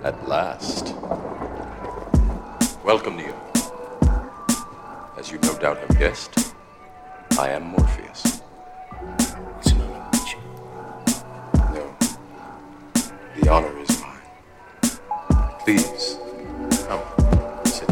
At last. Welcome, Neo. As you no doubt have guessed, I am Morpheus. It's an honor to meet you. No. The honor is mine. Please, come, sit.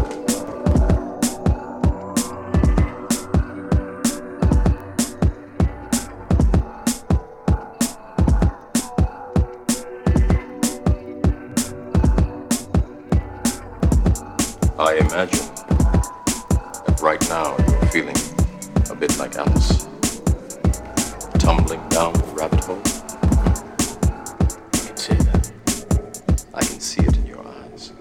I imagine that right now you're feeling a bit like Alice, tumbling down the rabbit hole. You can say that. I can see it in your eyes.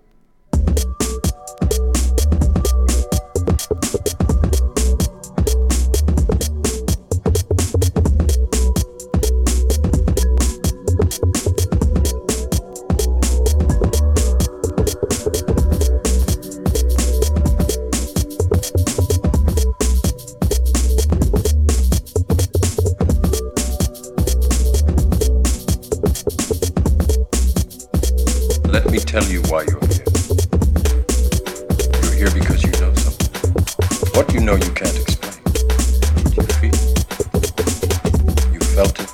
Let me tell you why you're here. You're here because you know something. What you know you can't explain. You feel it. You felt it.